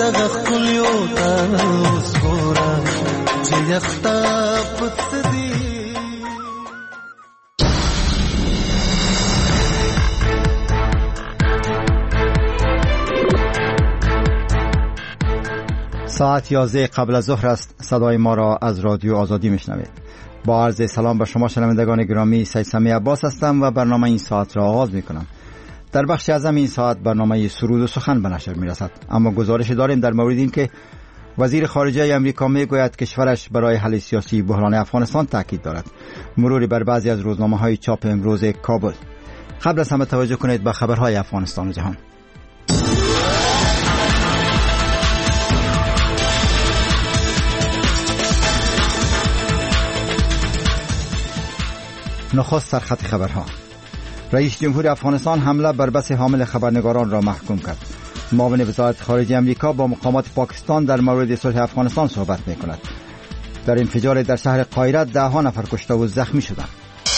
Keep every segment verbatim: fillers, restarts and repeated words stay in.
دغه خلیو تاسو ګورا چې یختا پڅ دی. ساعت یازده قبل از ظهر است. صدای ما را از رادیو آزادی میشنوید. با عرض سلام به شما شنوندگان گرامی، سید سمی عباس هستم و برنامه این ساعت را آغاز میکنم. در بخش اعظم این ساعت برنامه سرود و سخن به نشر میرسد، اما گزارش داریم در مورد این که وزیر خارجه امریکا میگوید کشورش برای حل سیاسی بحران افغانستان تاکید دارد. مروری بر بعضی از روزنامه‌های چاپ امروز کابل. قبل از همه توجه کنید به خبرهای افغانستان و جهان. نخست سرخط خبرها. رئیس جمهور افغانستان حمله بر بس حامل خبرنگاران را محکوم کرد. معاون وزارت خارجه امریکا با مقامات پاکستان در مورد صلح افغانستان صحبت می‌کند. در انفجار در شهر قاهره ده ها نفر کشته و زخمی شدند.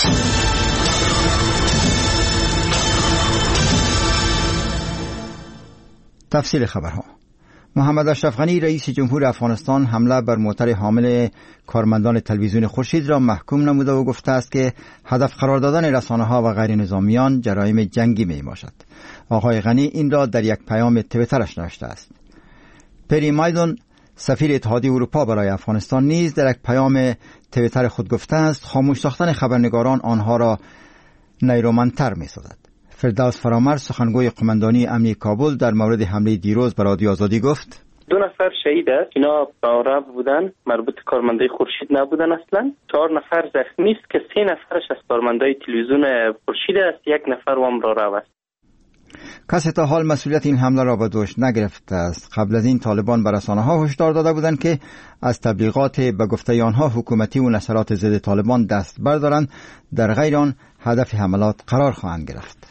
تفصیل خبرها. محمد اشرف غنی رئیس جمهور افغانستان حمله بر موتر حامل کارمندان تلویزیون خورشید را محکوم نموده و گفته است که هدف قرار دادن رسانه‌ها و غیر نظامیان جرایم جنگی می باشد. آقای غنی این را در یک پیام توییترش نوشته است. پری مایدون سفیر اتحادیه اروپا برای افغانستان نیز در یک پیام توییتر خود گفته است خاموش ساختن خبرنگاران آنها را نیرومندتر می‌سازد. فردوس فرامرز سخنگوی قماندانی امنیتی کابل در مورد حمله دیروز به رادیو آزادی گفت دو نفر شهید است. اینا عرب بودن، مربوط کارمندای خورشید نبودن اصلا. چهار نفر زخمی است که سه نفرش از کارمندای تلویزیون خورشید است، یک نفر هم را رو است. کسی تا حال مسئولیت این حمله را به دوش نگرفته است. قبل از این طالبان به رسانه‌ها هشدار داده بودند که از تبلیغات به گفته آنها حکومتی و نشرات ضد طالبان دست بردارند، در غیر آن هدف حملات قرار خواهند گرفت.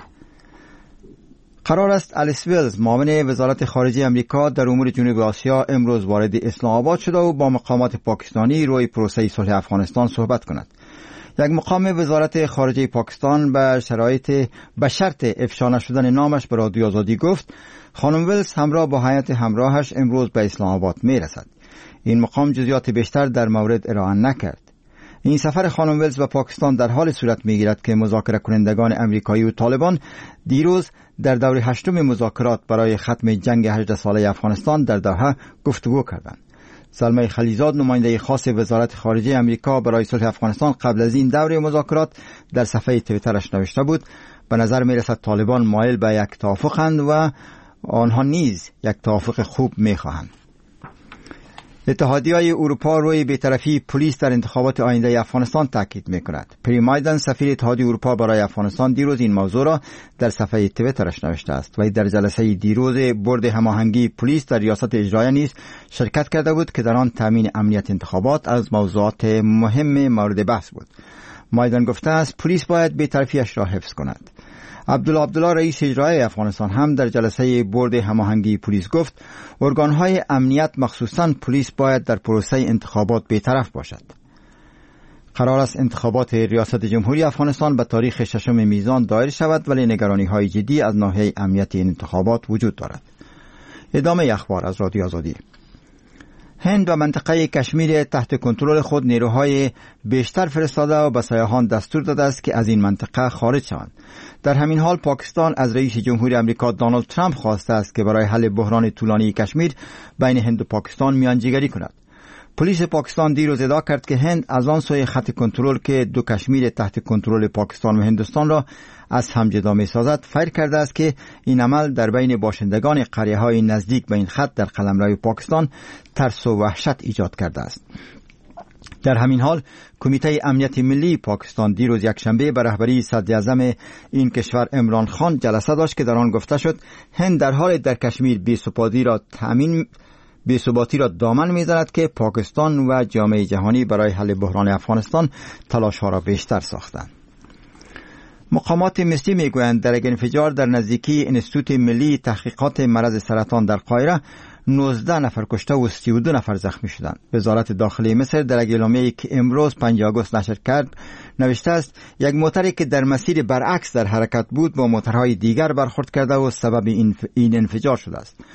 قرار است الیس ویلز معاون وزارت خارجه امریکا در امور جنوب آسیا امروز وارد اسلام آباد شده و با مقامات پاکستانی روی پروسه صلح افغانستان صحبت کند. یک مقام وزارت خارجه پاکستان به شرایط به شرط افشا نشدن نامش به رادیو آزادی گفت خانم ویلز همراه با هیئت همراهش امروز به اسلام آباد می رسد. این مقام جزئیات بیشتر در مورد ارائه نکرد. این سفر خانم ویلز به پاکستان در حال صورت می‌گیرد که مذاکره کنندگان امریکایی و طالبان دیروز در دور هشتم مذاکرات برای ختم جنگ هجده ساله افغانستان در دوحه گفتگو کردند. سلمای خلیزاد نماینده خاص وزارت خارجه امریکا برای صلح افغانستان قبل از این دوره مذاکرات در صفحه توییترش نوشته بود به نظر می‌رسد طالبان مایل به یک توافقند و آنها نیز یک توافق خوب می‌خواهند. اتحادیه اروپا روی بی‌طرفی پلیس در انتخابات آینده افغانستان تاکید می‌کند. پری مایدن سفیر اتحادیه اروپا برای افغانستان دیروز این موضوع را در صفحه توییترش نوشته است و در جلسه دیروز بورد هماهنگی پلیس در ریاست اجرایی نیز شرکت کرده بود که در آن تامین امنیت انتخابات از موضوعات مهم مورد بحث بود. مایدن گفته است پلیس باید بی‌طرفی‌اش را حفظ کند. عبدالله عبدالله رئیس اجرایی افغانستان هم در جلسه بورد هماهنگی پلیس گفت ارگان‌های امنیت مخصوصاً پلیس باید در پروسه انتخابات بی‌طرف باشد. قرار است انتخابات ریاست جمهوری افغانستان به تاریخ ششم میزان دایر شود ولی نگرانی‌های جدی از ناحیه امنیت این انتخابات وجود دارد. ادامه اخبار از رادیو آزادی. هند و منطقه کشمیر تحت کنترل خود نیروهای بیشتر فرستاده و به سیاحان دستور داده است که از این منطقه خارج شوند. در همین حال پاکستان از رئیس جمهوری امریکا دونالد ترامپ خواسته است که برای حل بحران طولانی کشمیر بین هند و پاکستان میانجیگری کند. پلیس پاکستان دیروز ادعا کرد که هند از آن سوی خط کنترل که دو کشمیر تحت کنترل پاکستان و هندوستان را از هم جدا می‌سازد فیر کرده است که این عمل در بین باشندگان قریه‌های نزدیک به این خط در قلمرو پاکستان ترس و وحشت ایجاد کرده است. در همین حال کمیته امنیت ملی پاکستان دیروز یکشنبه به رهبری صدر اعظم این کشور عمران خان جلسه داشت که در آن گفته شد هند در حال در کشمیر بی‌ثباتی را تامین بی‌ثباتی را دامن می‌زند که پاکستان و جامعه جهانی برای حل بحران افغانستان تلاش‌ها را بیشتر ساختند. مقامات مصری میگویند در یک انفجار در نزدیکی انستیتوت ملی تحقیقات مرض سرطان در قاهره نوزده نفر کشته و سی و دو نفر زخمی شدند. وزارت داخلی مصر در یک اعلامیه‌ای که امروز پنجم آگوست نشر کرد نوشته است یک موتری که در مسیر برعکس در حرکت بود با موترهای دیگر برخورد کرده و سبب این انفجار شده است.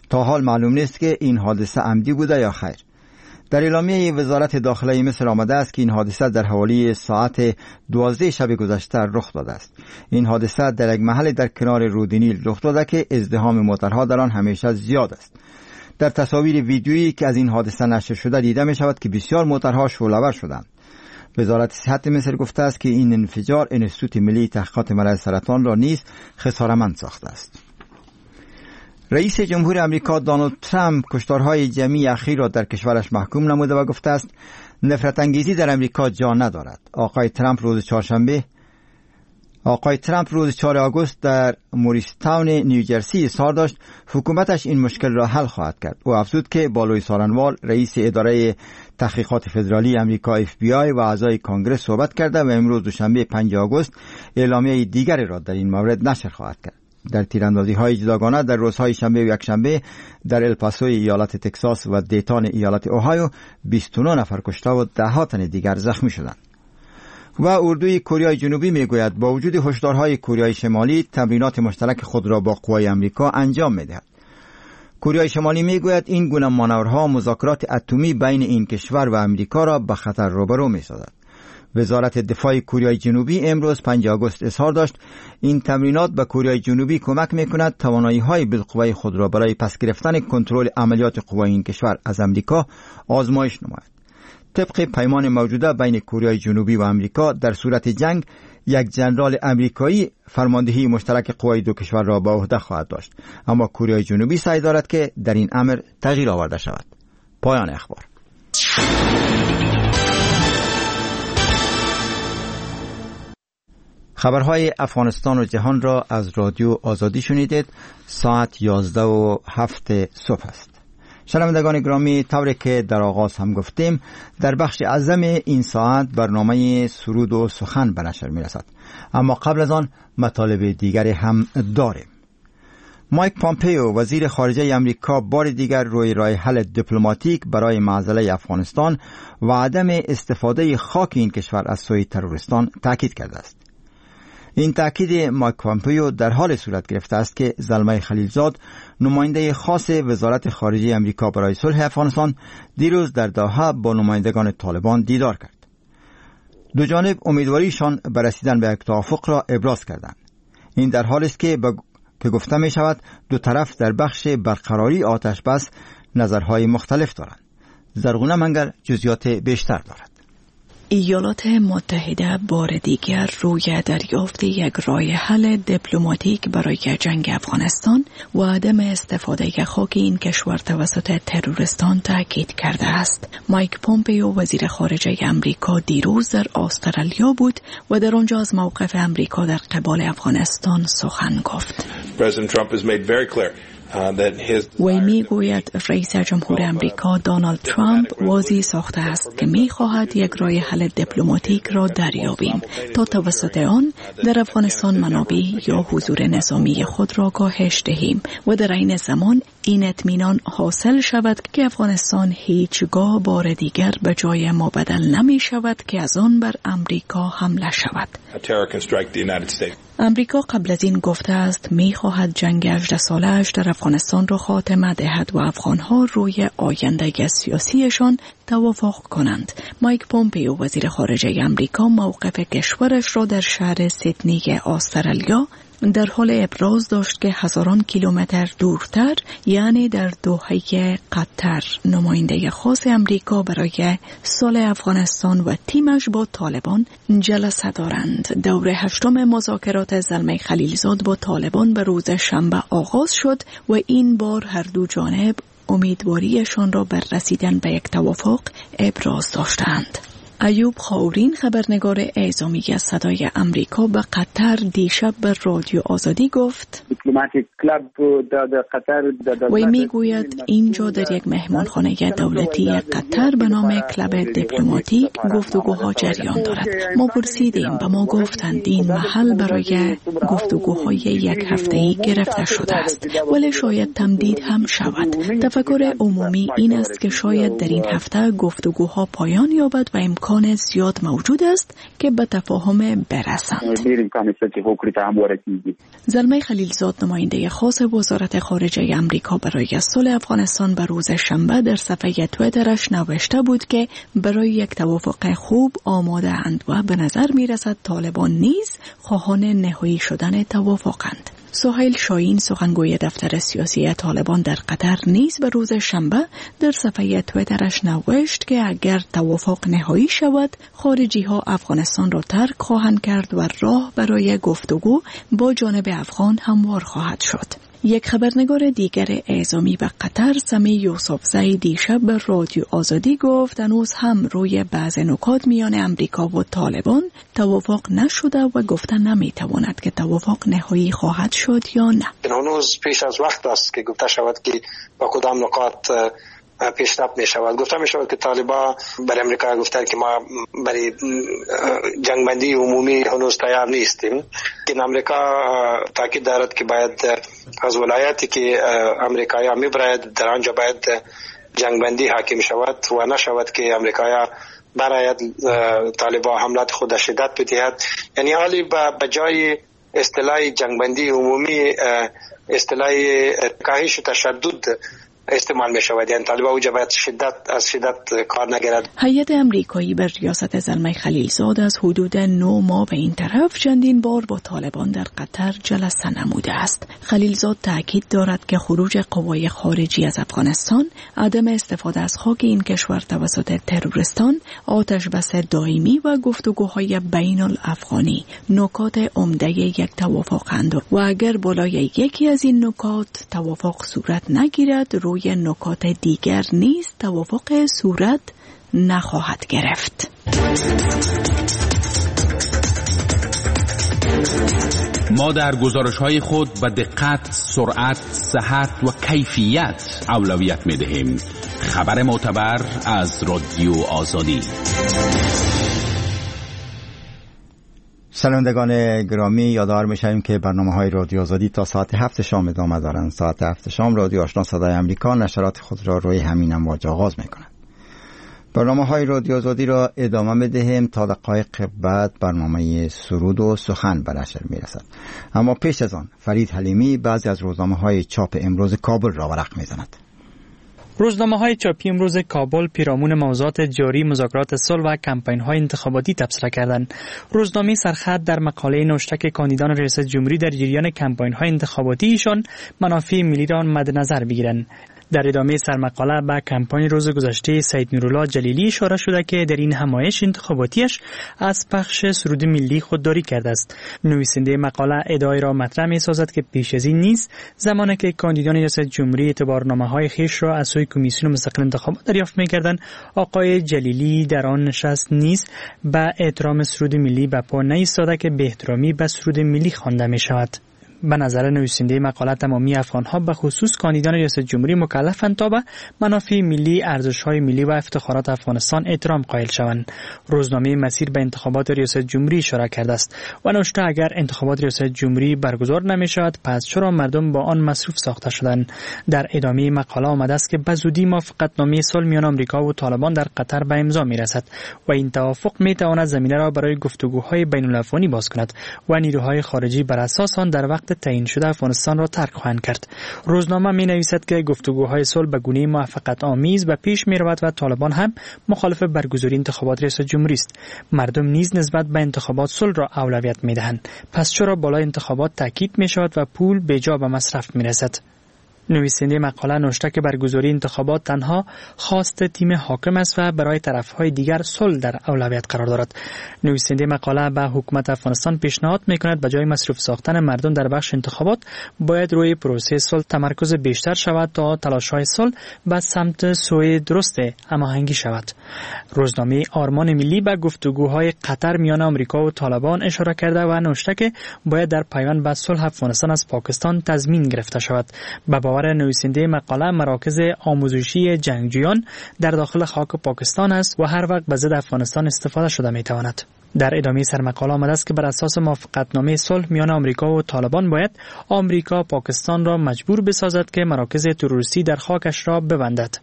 تا حال معلوم نیست که این حادثه عمدی بوده یا خیر. در اعلامیه وزارت داخله مصر آمده است که این حادثه در حوالی ساعت دوازده شب گذشته رخ داده است. این حادثه در یک محل در کنار رود نیل رخ داده که ازدحام موترها در آن همیشه زیاد است. در تصاویر ویدیویی که از این حادثه نشر شده دیده می شود که بسیار موترها شعله‌ور شدند. وزارت صحت مصر گفته است که این انفجار انستیتوت ملی تحقیقات مرض سرطان را نیز خساره‌مند ساخته است. رئیس جمهور امریکا دونالد ترامپ کشتارهای جمعی اخیر را در کشورش محکوم نموده و گفته است نفرت انگیزی در امریکا جا ندارد. آقای ترامپ روز چهارشنبه آقای ترامپ روز چهارم آگوست در موریستاون نیوجرسی اظهار داشت حکومتش این مشکل را حل خواهد کرد. او افزود که بالوی سارنوال رئیس اداره تحقیقات فدرالی امریکا اف بی آی و اعضای کنگره صحبت کرده و امروز دوشنبه پنجم آگوست اعلامیه دیگری را در این مورد نشر خواهد کرد. در تیراندازی‌های جداگانه در روزهای شنبه و یکشنبه در الپاسو ایالت تگزاس و دیتان ایالت اوهایو بیست و نه نفر کشته و ده ها تن دیگر زخمی شدند. و اردوی کره جنوبی میگوید با وجود هشدارهای کره شمالی تمرینات مشترک خود را با قوای آمریکا انجام میدهد. کره شمالی میگوید این گونه مانورها مذاکرات اتمی بین این کشور و آمریکا را به خطر روبرو میسازد. وزارت دفاع کره جنوبی امروز پنجم آگوست اظهار داشت این تمرینات به کره جنوبی کمک میکند توانایی‌های بالقوه خود را برای پس گرفتن کنترل عملیات قوای این کشور از آمریکا آزمایش نماید. طبق پیمان موجوده بین کره جنوبی و آمریکا در صورت جنگ یک ژنرال آمریکایی فرماندهی مشترک قوای دو کشور را به عهده خواهد داشت، اما کره جنوبی سعی دارد که در این امر تغییر آورده شود. پایان اخبار. خبرهای افغانستان و جهان را از رادیو آزادی شنیدید. ساعت یازده و هفت صبح است. شنوندگان گرامی، طوری که در آغاز هم گفتیم در بخش اعظم این ساعت برنامه سرود و سخن به نشر می رسد، اما قبل از آن مطالب دیگری هم داریم. مایک پامپیو وزیر خارجه امریکا بار دیگر روی راه حل دیپلماتیک برای معضله افغانستان و عدم استفاده خاک این کشور از سوی تروریستان تاکید کرده است. این تاکید مایک پامپیو در حال صورت گرفته است که زلمه خلیلزاد نماینده خاص وزارت خارجه امریکا برای صلح افغانستان دیروز در دوحه با نمایندگان طالبان دیدار کرد. دو جانب امیدواریشان به رسیدن به یک توافق را ابراز کردند. این در حالی است که که گفته می شود دو طرف در بخش برقراری آتش بس نظرهای مختلف دارند. زرغونه منگر جزئیات بیشتر دارد. ایالات متحده بار دیگر روی دریافت یک راه حل دیپلماتیک برای جنگ افغانستان و عدم استفاده خاک این کشور توسط تروریستان تاکید کرده است. مایک پومپیو وزیر خارجه امریکا دیروز در استرالیا بود و در آنجا از موقف امریکا در قبال افغانستان سخن گفت. وی می گوید رئیس جمهور امریکا دونالد ترامپ واضح ساخته است که می خواهد یک راه حل دیپلماتیک را دریابیم تا توسط آن در افغانستان منابع یا حضور نظامی خود را کاهش دهیم و در عین زمان این اطمینان حاصل شود که افغانستان هیچگاه بار دیگر به جای ما بدل نمی شود که از آن بر امریکا حمله شود. امریکا قبل از این گفته است می خواهد جنگ هجده ساله‌اش در افغانستان را خاتمه دهد و افغانها روی آینده سیاسیشان توافق کنند. مایک پومپیو وزیر خارجه امریکا موقف کشورش را در شهر سیدنی استرالیا در حال ابراز داشت که هزاران کیلومتر دورتر یعنی در دوحه قطر نماینده خاص امریکا برای صلح افغانستان و تیمش با طالبان جلسه دارند. دوره هشتم مذاکرات زلمه خلیلزاد با طالبان به روز شنبه آغاز شد و این بار هر دو جانب امیدواریشان را بر رسیدن به یک توافق ابراز داشتند. ایوب خاورین خبرنگار اعزامی از صدای امریکا به قطر دیشب به رادیو آزادی گفت وی میگوید اینجا در یک مهمانخانه دولتی قطر به نام کلب دیپلماتیک گفتگوها جریان دارد. ما پرسیدیم و ما گفتند این محل برای گفتگوهای یک هفته‌ای گرفته شده است، ولی شاید تمدید هم شود. تفکر عمومی این است که شاید در این هفته گفتگوها پایان یابد و امکان امکان زیاد موجود است که به تفاهم برسند. زلمه خلیلزاد نماینده خاص وزارت خارجه امریکا برای صلح افغانستان به روز شنبه در صفحه توییترش نوشته بود که برای یک توافق خوب آماده اند و به نظر می رسد طالبان نیز خواهان نهایی شدن توافقند. سهیل شاهین سخنگوی دفتر سیاسی طالبان در قطر نیز به روز شنبه در صفحه توییترش نوشت که اگر توافق نهایی شود خارجی ها افغانستان را ترک خواهند کرد و راه برای گفتگو با جانب افغان هموار خواهد شد. یک خبرنگار دیگر اعزامی به قطر سمی یوسفزئی دیشب به رادیو آزادی گفت هنوز هم روی بعض نکات میان امریکا و طالبان توافق نشده و گفته نمیتواند که توافق نهایی خواهد شد یا نه. هنوز پیش از وقت است که گفته شود که با کدام نکات پیشرفت می شود. گفته می شود که طالبا بر امریکا گفتن که ما برای جنگبندی عمومی هنوز تیار نیستیم. این امریکا تاکید دارد که باید از ولایتی که امریکایی می باید در آنجا باید جنگبندی حاکم شود و نشود که امریکایی برای طالبا حملات خود شدت بدهد. یعنی حالی به جای اصطلاح جنگبندی عمومی اصطلاح کاهش و تشدد استعمال می شود. یعنی طالبان اوجا باید شدت از شدت کار نگیرد. هیئت امریکایی بر ریاست زلمه خلیلزاد از حدود نو ماه به این طرف چندین بار با طالبان در قطر جلسه نموده است. خلیلزاد تاکید دارد که خروج قوای خارجی از افغانستان، عدم استفاده از خاک این کشور توسط تروریستان، آتش بس دائمی و گفتگوهای بین الافغانی نکات عمده یک توافقند و اگر بالای یکی از این نکات توافق صورت نگیرد روی نکات دیگر نیز توافق صورت نخواهد گرفت. ما در گزارش‌های خود به دقت، سرعت، صحت و کیفیت اولویت می‌دهیم. خبر معتبر از رادیو آزادی. شنوندگان گرامی، یادآور می‌شویم که برنامه‌های رادیو آزادی تا ساعت هفت شام ادامه دارند. ساعت هفت شام رادیو آشنا صدای آمریکا نشرات خود را روی همین امواج آغاز می‌کند. برنامه‌های رادیو آزادی را ادامه می‌دهیم تا دقایق بعد برنامه سرود و سخن به نشر می‌رسد. اما پیش از آن فرید حلیمی بعضی از روزنامه‌های چاپ امروز کابل را ورق می‌زند. روزنامه‌های چاپی امروز کابل پیرامون موضوعات جاری مذاکرات صلح و کمپین‌های انتخاباتی تبصره کردند. روزنامه سرخط در مقاله نوشته که کاندیدان ریاست جمهوری در جریان کمپین‌های انتخاباتی ایشان منافع ملی را مد نظر بگیرند. در ادامه سرمقاله به کمپاین روز گذشته سید نورالله جلیلی اشاره شده که در این همایش انتخاباتیش از پخش سرود ملی خودداری کرده است. نویسنده مقاله ادعای را مطرح می‌سازد که پیش از این نیز زمانی که کاندیدان ریاست جمهوری اعتبارنامه‌های خویش را از سوی کمیسیون مستقل انتخابات دریافت می‌کردند، آقای جلیلی در آن نشست نیز به احترام سرود ملی به پا نایستاده که به احترامی به سرود ملی خوانده می‌شود. به نظر نویسنده مقاله تمامی افغان‌ها به خصوص کاندیدان ریاست جمهوری مکلفند تا به منافع ملی، ارزش‌های ملی و افتخارات افغانستان احترام قائل شوند. روزنامه مسیر به انتخابات ریاست جمهوری اشاره کرده است و نوشته اگر انتخابات ریاست جمهوری برگزار نمی‌شود پس چرا مردم با آن مصروف ساخته شدند؟ در ادامه مقاله آمده است که به زودی موافقتنامه صلح میان آمریکا و طالبان در قطر به امضا می‌رسد و این توافق می‌تواند زمینه را برای گفتگوهای بین‌الافغانی باز کند و نیروهای خارجی بر اساس آن در وقت تعیین شده افغانستان را ترک خواهند کرد. روزنامه می نویسد که گفتگوهای صلح به گونه موافقت آمیز به پیش می رود و طالبان هم مخالف برگزاری انتخابات ریاست جمهوری است. مردم نیز نسبت به انتخابات صلح را اولویت می دهند. پس چرا بالای انتخابات تاکید می شود و پول بیجا به مصرف می رسد؟ نویسنده مقاله نوشته که برگزاری انتخابات تنها خواست تیم حاکم است و برای طرفهای دیگر صلح در اولویت قرار دارد. نویسنده مقاله به حکومت افغانستان پیشنهاد می‌کند به جای مصروف ساختن مردم در بخش انتخابات باید روی پروسه صلح تمرکز بیشتر شود تا تلاش‌های صلح به سمت سوی درست هماهنگی شود. روزنامه آرمان ملی به گفتگوهای قطر میان آمریکا و طالبان اشاره کرده و نوشته که باید در پیوند به صلح افغانستان از پاکستان تضمین گرفته شود. به باور نویسنده مقاله مراکز آموزشی جنگجویان در داخل خاک پاکستان است و هر وقت به ضد افغانستان استفاده شده می‌تواند. در ادامه سرمقاله آمده است که بر اساس موافقتنامه صلح میان آمریکا و طالبان باید آمریکا پاکستان را مجبور بسازد که مراکز تروریستی در خاکش را ببندد.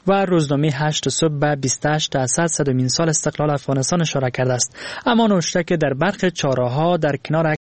و روزنامه هشت صبح به بیست و هشت درصد صدمین سال استقلال افغانستان اشاره کرده است. اما نوشته که در برخی چهارراه‌ها در کنار